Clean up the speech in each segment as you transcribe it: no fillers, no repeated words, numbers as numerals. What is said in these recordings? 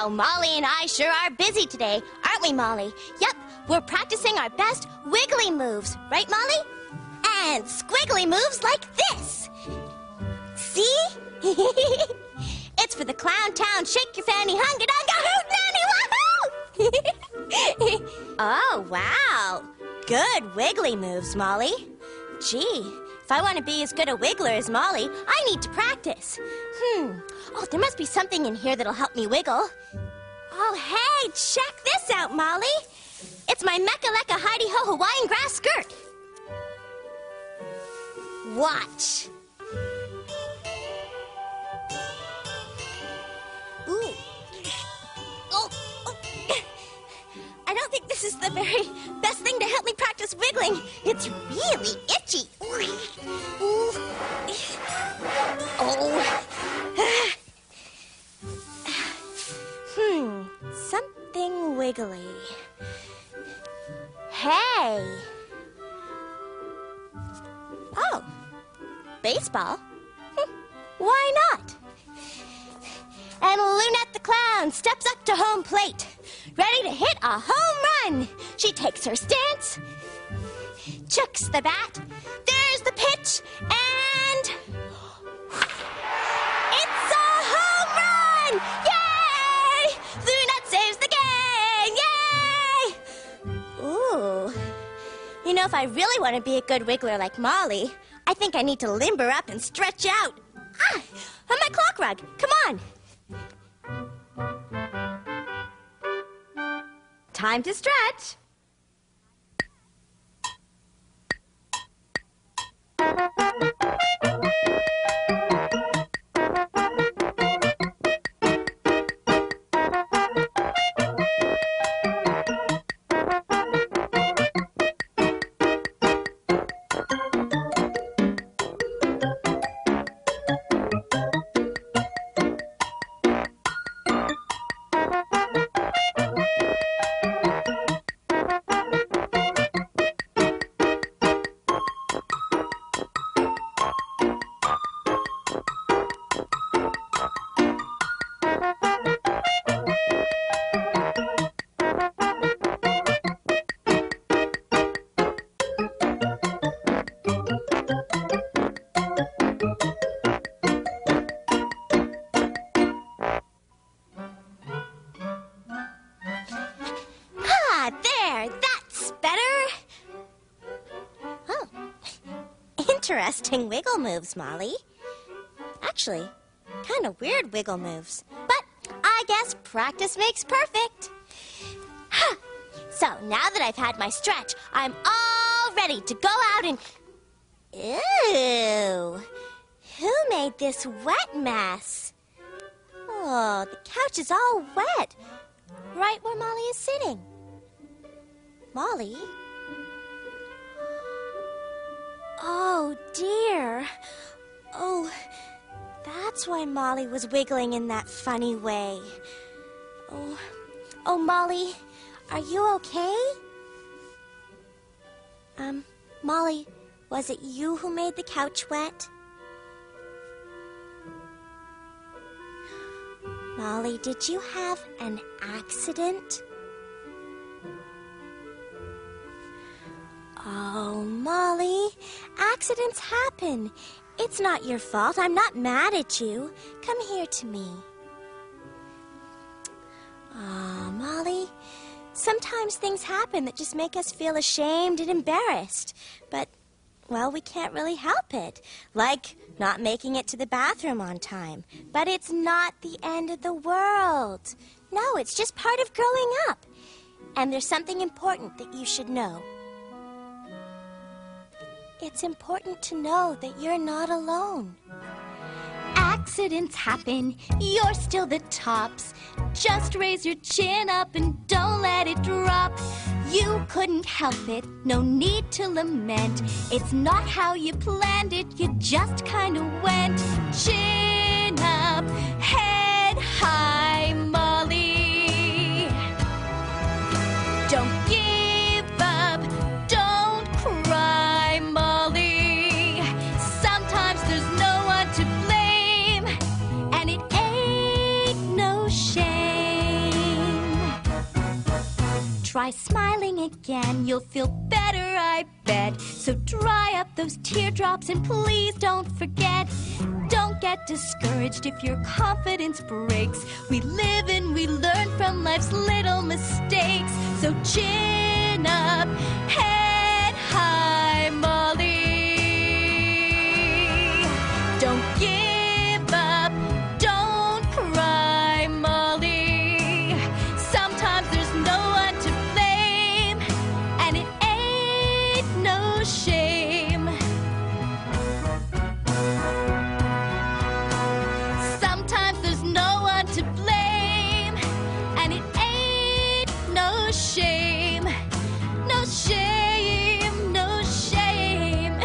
Wow, Molly and I sure are busy today, aren't we, Molly? Yep, we're practicing our best wiggly moves, right, Molly? And squiggly moves like this. See? It's for the Clown Town Shake Your Fanny Hunga Dunga Hoot Nanny Wahoo! Oh, wow. Good wiggly moves, Molly. Gee, if I want to be as good a wiggler as Molly, I need to practice. Oh, there must be something in here that'll help me wiggle. Oh, hey, check this out, Molly. It's my Mecca Lecca Heidi Ho Hawaiian grass skirt. Watch. Ooh. Oh. I don't think this is the very best thing to help me practice wiggling. It's really itchy. Ooh. Oh. Something wiggly. Hey. Oh. Baseball? Why not? And Lunette the Clown steps up to home plate, ready to hit a home run. She takes her stance, chucks the bat, there's the pitch, and it's a home run! Yay! Lunette saves the game! Yay! Ooh. You know, if I really want to be a good wiggler like Molly, I think I need to limber up and stretch out. Ah! On my clock rug. Come on. Time to stretch. Interesting wiggle moves, Molly. Actually, kind of weird wiggle moves. But I guess practice makes perfect. So now that I've had my stretch, I'm all ready to go out and... Ew! Who made this wet mess? Oh, the couch is all wet. Right where Molly is sitting. Molly? Oh, dear. Oh, that's why Molly was wiggling in that funny way. Oh, Molly, are you okay? Molly, was it you who made the couch wet? Molly, did you have an accident? Oh, Molly, accidents happen. It's not your fault. I'm not mad at you. Come here to me. Oh, Molly, sometimes things happen that just make us feel ashamed and embarrassed. But, well, we can't really help it. Like not making it to the bathroom on time. But it's not the end of the world. No, it's just part of growing up. And there's something important that you should know. It's important to know that you're not alone. Accidents happen, you're still the tops. Just raise your chin up and don't let it drop. You couldn't help it, no need to lament. It's not how you planned it, you just kind of went. Chin up, head high, Molly. Don't give up, don't cry, Molly. Sometimes there's no one to blame, and it ain't no shame. try smiling again. You'll feel better, I bet. So dry up those teardrops and please don't forget. Don't get discouraged if your confidence breaks. We live and we learn from life's little mistakes. So chin up, head high, Molly. Don't give up, don't cry, Molly. Sometimes there's no one to blame, and it ain't no shame. Sometimes there's no one to blame, and it ain't no shame. No shame, no shame.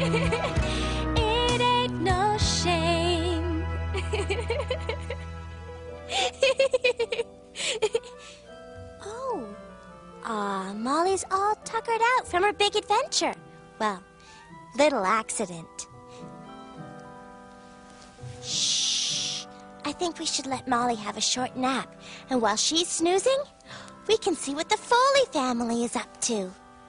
It ain't no shame. Oh. Aw, Molly's all tuckered out from her big adventure. Well, little accident. Shh. I think we should let Molly have a short nap. And while she's snoozing, we can see what the Foley family is up to.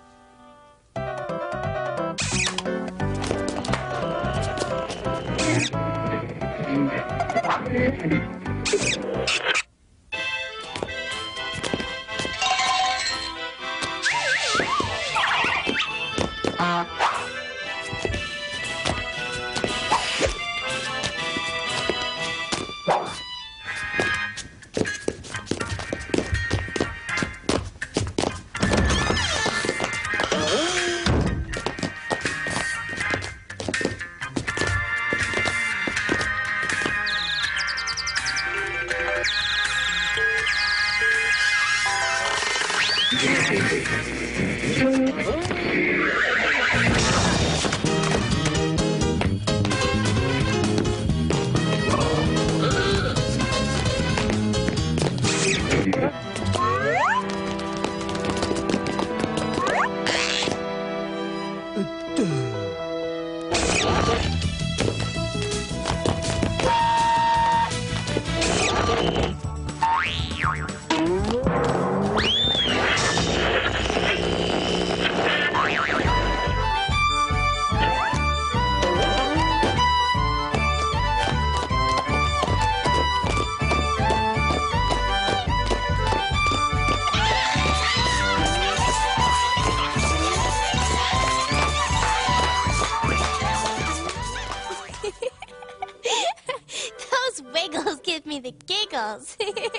Wiggles give me the giggles.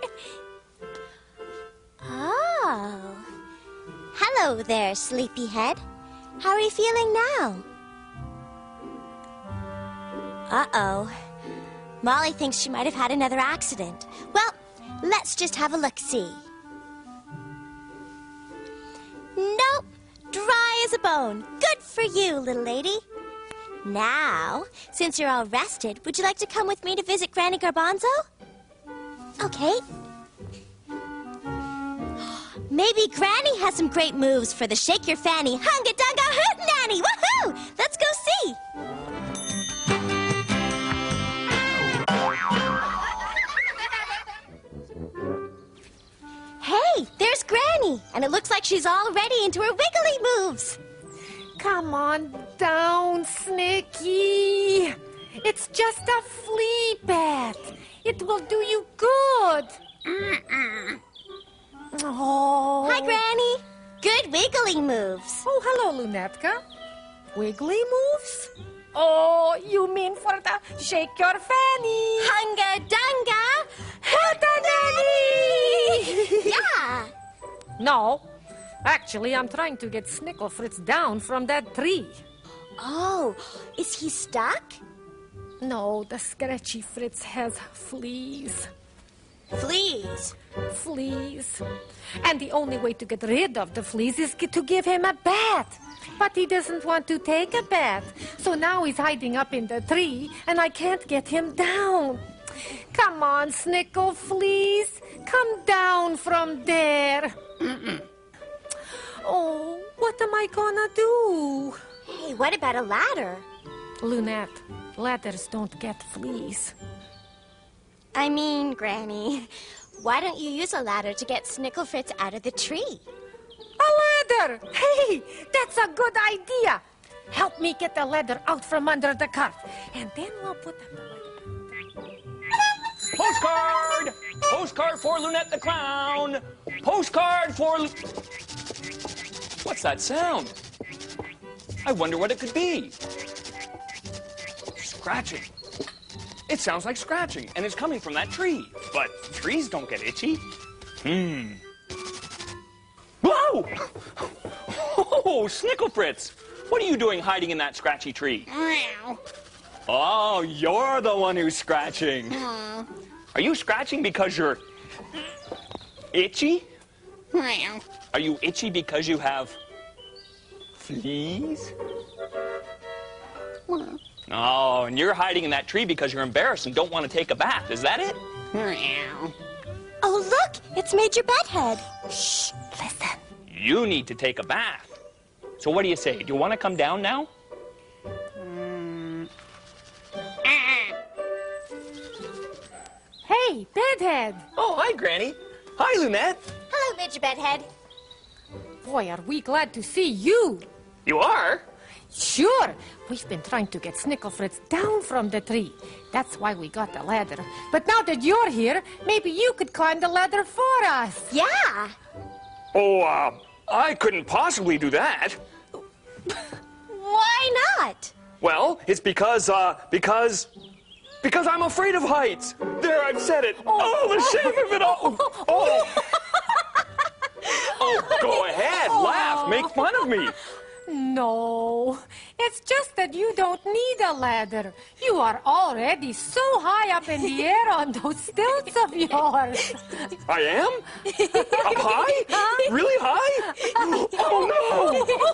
Oh. Hello there, sleepyhead. How are you feeling now? Uh-oh. Molly thinks she might have had another accident. Well, let's just have a look-see. Nope. Dry as a bone. Good for you, little lady. Now, since you're all rested, would you like to come with me to visit Granny Garbanzo? Okay. Maybe Granny has some great moves for the Shake Your Fanny Hunga Dunga Hootenanny! Woohoo! Let's go see! Hey, there's Granny! And it looks like she's already into her wiggly moves! Come on down, Snicky. It's just a flea bat. It will do you good. Oh. Hi, Granny. Good wiggly moves. Oh, hello, Lunetka. Wiggly moves? Oh, you mean for the Shake Your Fanny. Hunga Dunga Hootenanny! Yeah. No. Actually, I'm trying to get Snickle Fritz down from that tree. Oh, is he stuck? No, the Scratchy Fritz has fleas. Fleas. Fleas. And the only way to get rid of the fleas is to give him a bat. But he doesn't want to take a bat. So now he's hiding up in the tree, and I can't get him down. Come on, Snickle Fleas. Come down from there. Oh, what am I gonna do? Hey, what about a ladder? Lunette, ladders don't get fleas. I mean, Granny, why don't you use a ladder to get Snickle Fritz out of the tree? ladder! Hey, that's a good idea. Help me get the ladder out from under the cart, and then we'll put the ladder. Postcard! Postcard for Lunette the Clown! Postcard for... What's that sound? I wonder what it could be. Scratching. It sounds like scratching, and it's coming from that tree. But trees don't get itchy. Whoa! Oh, Snickle Fritz! What are you doing hiding in that scratchy tree? Oh, you're the one who's scratching. Are you scratching because you're itchy? Are you itchy because you have fleas? Oh, and you're hiding in that tree because you're embarrassed and don't want to take a bath. Is that it? Oh, look, it's Major Bedhead. Shh, listen. You need to take a bath. So what do you say? Do you want to come down now? Hey, Bedhead! Oh, hi, Granny. Hi, Lunette. Hello, Major Bedhead. Boy, are we glad to see you. You are? Sure, we've been trying to get Snickle Fritz down from the tree. That's why we got the ladder. But now that you're here, maybe you could climb the ladder for us. Yeah. Oh, I couldn't possibly do that. Why not? Well, it's because I'm afraid of heights. There, I've said it. Oh, the shame of it all. Oh. Oh, go ahead, laugh, make fun of me. No, it's just that you don't need a ladder. You are already so high up in the air on those stilts of yours. I am? Up high? Really high? Oh, no!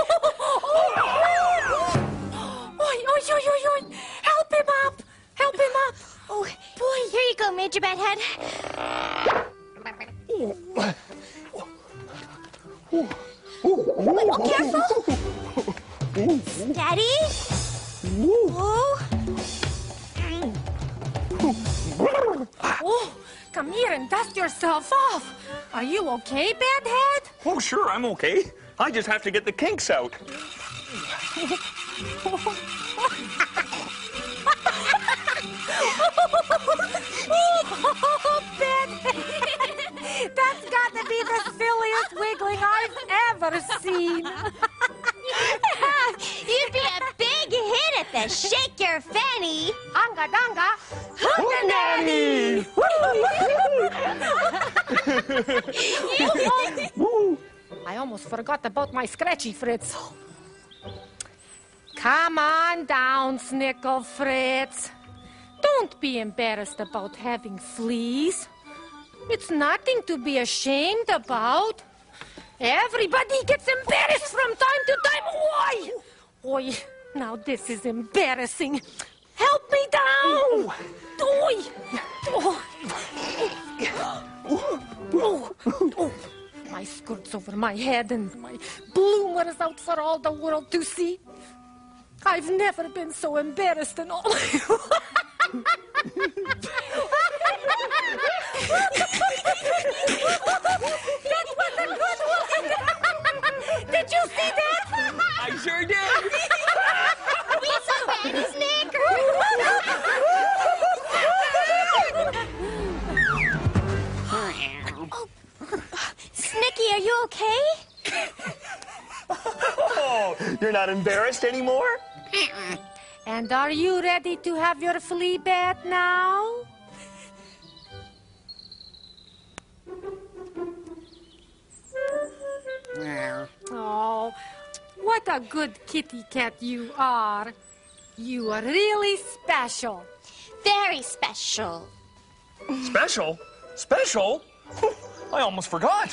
Oi, oi, oi, oi, oi. Help him up! Help him up! Oh, boy, here you go, Major Bedhead. Oh, careful. Steady. Oh, come here and dust yourself off. Are you okay, Bedhead? Oh, sure, I'm okay. I just have to get the kinks out. Oh, Bedhead! That's got to be the silliest wiggling I've ever seen. You'd be a big hit at the Shake Your Fanny. Anga danga, hootenanny! I almost forgot about my scratchy Fritz. Come on down, Snickle Fritz. Don't be embarrassed about having fleas. It's nothing to be ashamed about. Everybody gets embarrassed from time to time. Why? Oi, now this is embarrassing. Help me down. Oi. Oh. My skirt's over my head and my bloomer's out for all the world to see. I've never been so embarrassed in all my life. That was a good one! Did you see that? I sure did. We so bad, Snick. Snicky, are you okay? Oh, you're not embarrassed anymore? And are you ready to have your flea bath now? Oh, what a good kitty cat you are. You are really special. Very special. Special? Special? I almost forgot.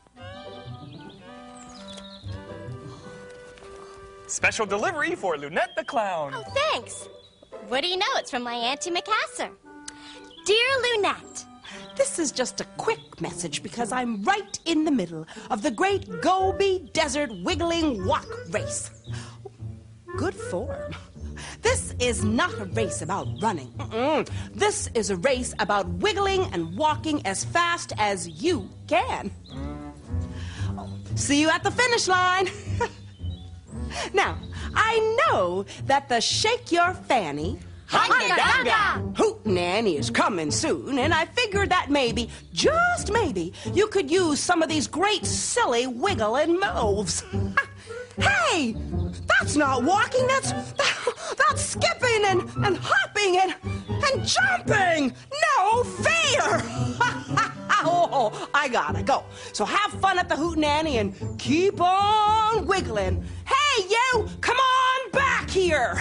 Special delivery for Lunette the Clown. Oh, thanks. What do you know? It's from my Auntie Macassar. Dear Lunette, This is just a quick message because I'm right in the middle of the great Gobi Desert Wiggling Walk Race. Good form. This is not a race about running. This is a race about wiggling and walking as fast as you can. See you at the finish line. Now, I know that the Shake Your Fanny Hootenanny is coming soon, and I figured that maybe, just maybe, you could use some of these great silly wiggling moves. Hey, that's not walking, that's skipping and hopping and jumping. No fear. Oh, I gotta go. So have fun at the Hootenanny and keep on wiggling. Hey, you, come on back here.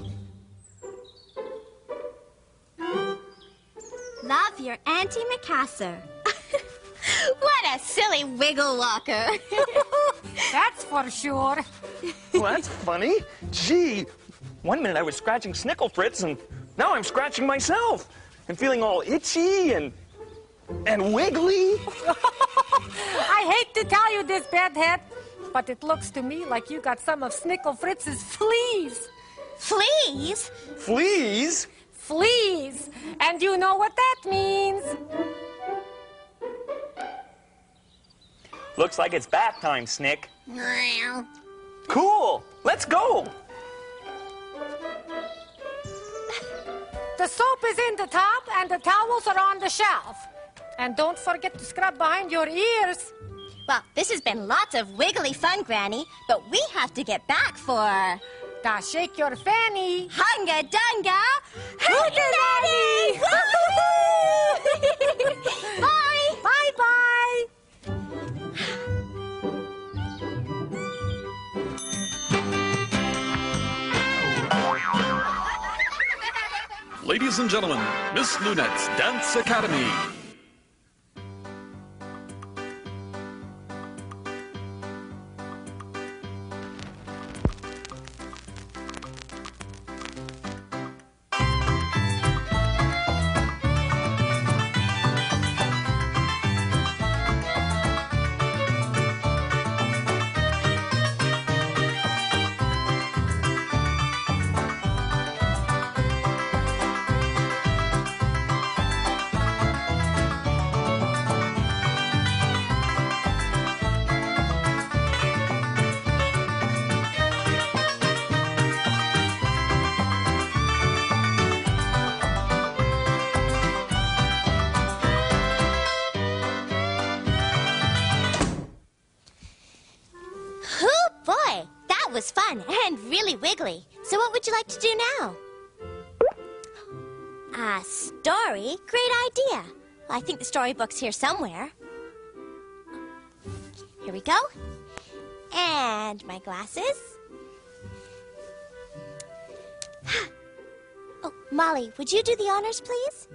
Love your Auntie Macassar. What a silly wiggle walker. That's for sure. Well, that's funny. Gee, one minute I was scratching Snickle Fritz, and now I'm scratching myself and feeling all itchy and wiggly. I hate to tell you this, Bedhead, but it looks to me like you got some of Snickle Fritz's fleas. Fleas? Fleas? Fleas! And you know what that means. Looks like it's bath time, Snick. Cool. Let's go. The soap is in the tub and the towels are on the shelf. And don't forget to scrub behind your ears. Well, this has been lots of wiggly fun, Granny, but we have to get back for... Da Shake Your Fanny. Hunga Dunga Hootenanny! Bye! Bye-bye! Ladies and gentlemen, Miss Lunette's Dance Academy. Was fun and really wiggly. So what would you like to do now? A story? Great idea. Well, I think the storybook's here somewhere. Here we go. And my glasses. Oh, Molly, would you do the honors, please?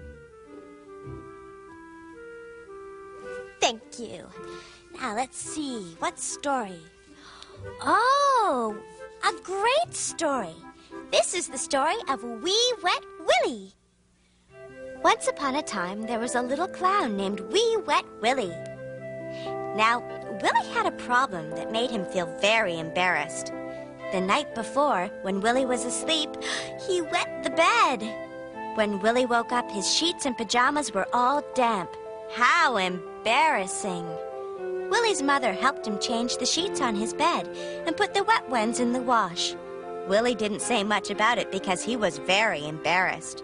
Thank you. Now, let's see. What story? Oh, a great story. This is the story of Wee Wet Willie. Once upon a time, there was a little clown named Wee Wet Willie. Now, Willie had a problem that made him feel very embarrassed. The night before, when Willie was asleep, he wet the bed. When Willie woke up, his sheets and pajamas were all damp. How embarrassing! Willie's mother helped him change the sheets on his bed and put the wet ones in the wash. Willie didn't say much about it because he was very embarrassed.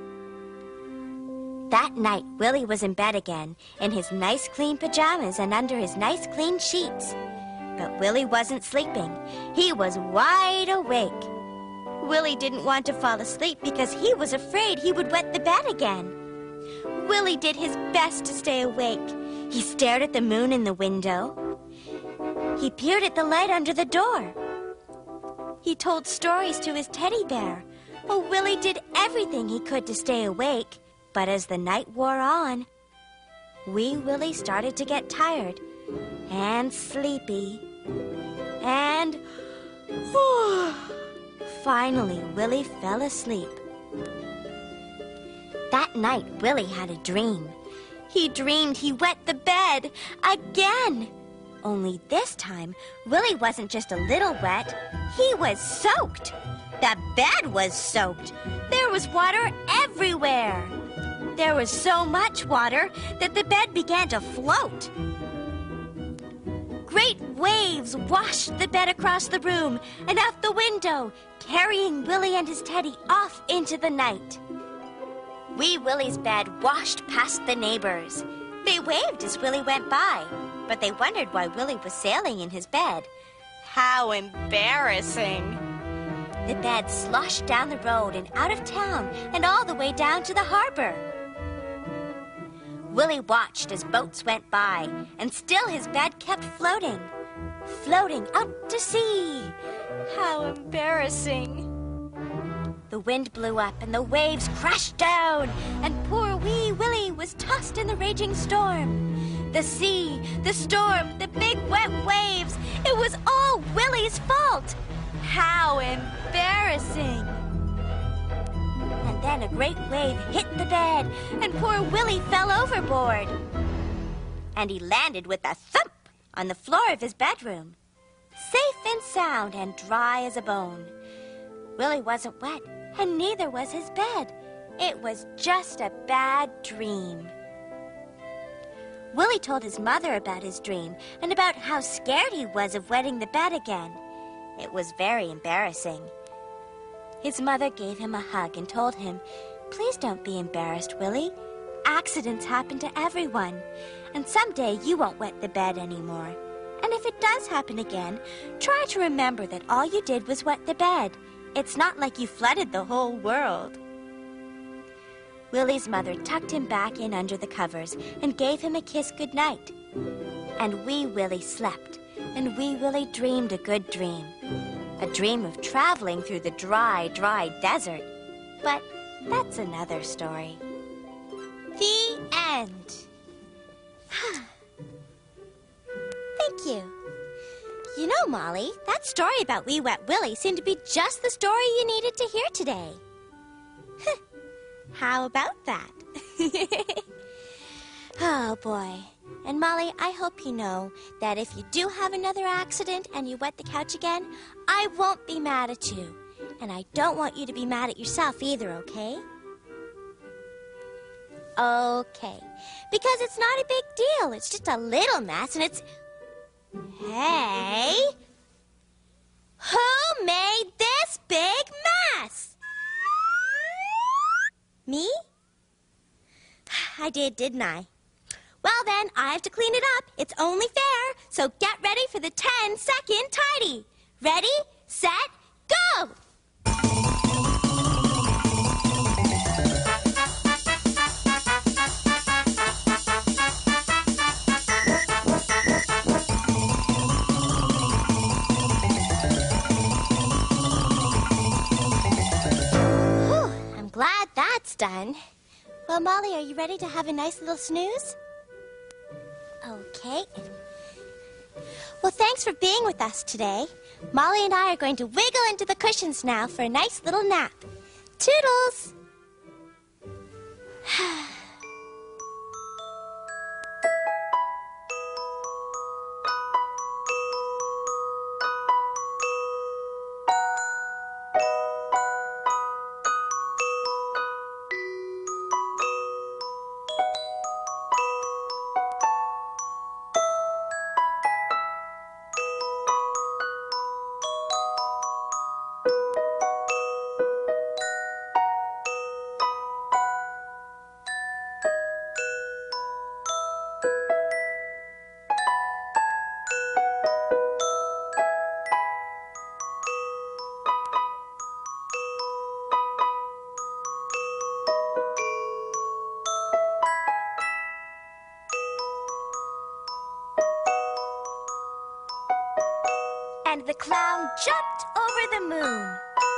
That night, Willie was in bed again, in his nice clean pajamas and under his nice clean sheets. But Willie wasn't sleeping. He was wide awake. Willie didn't want to fall asleep because he was afraid he would wet the bed again. Willie did his best to stay awake. He stared at the moon in the window. He peered at the light under the door. He told stories to his teddy bear. Oh, Willie did everything he could to stay awake. But as the night wore on, Wee Willie started to get tired and sleepy. And finally, Willie fell asleep. That night, Willie had a dream. He dreamed he wet the bed again. Only this time, Willie wasn't just a little wet. He was soaked. The bed was soaked. There was water everywhere. There was so much water that the bed began to float. Great waves washed the bed across the room and out the window, carrying Willie and his teddy off into the night. Wee Willie's bed washed past the neighbors. They waved as Willie went by, but they wondered why Willie was sailing in his bed. How embarrassing! The bed sloshed down the road and out of town and all the way down to the harbor. Willie watched as boats went by, and still his bed kept floating, floating out to sea. How embarrassing! The wind blew up and the waves crashed down, and poor wee Willie was tossed in the raging storm. The sea, the storm, the big wet waves, it was all Willie's fault. How embarrassing! And then a great wave hit the bed, and poor Willie fell overboard. And he landed with a thump on the floor of his bedroom, safe and sound and dry as a bone. Willie wasn't wet, and neither was his bed. It was just a bad dream. Willie told his mother about his dream and about how scared he was of wetting the bed again. It was very embarrassing. His mother gave him a hug and told him, "Please don't be embarrassed, Willie. Accidents happen to everyone, and someday you won't wet the bed anymore. And if it does happen again, try to remember that all you did was wet the bed. It's not like you flooded the whole world." Willie's mother tucked him back in under the covers and gave him a kiss goodnight. And wee Willie slept, and wee Willie dreamed a good dream. A dream of traveling through the dry, dry desert. But that's another story. The end. Thank you. You know, Molly, that story about Wee Wet Willie seemed to be just the story you needed to hear today. How about that? Oh, boy. And Molly, I hope you know that if you do have another accident and you wet the couch again, I won't be mad at you. And I don't want you to be mad at yourself either, okay? Okay. Because it's not a big deal. It's just a little mess, and it's... Hey! Who made this big mess? Me? I did, didn't I? Well then, I have to clean it up. It's only fair. So get ready for the 10-second tidy. Ready, set, go! Whew, I'm glad that's done. Well, Molly, are you ready to have a nice little snooze? Okay. Well, thanks for being with us today. Molly and I are going to wiggle into the cushions now for a nice little nap. Toodles! And the clown jumped over the moon.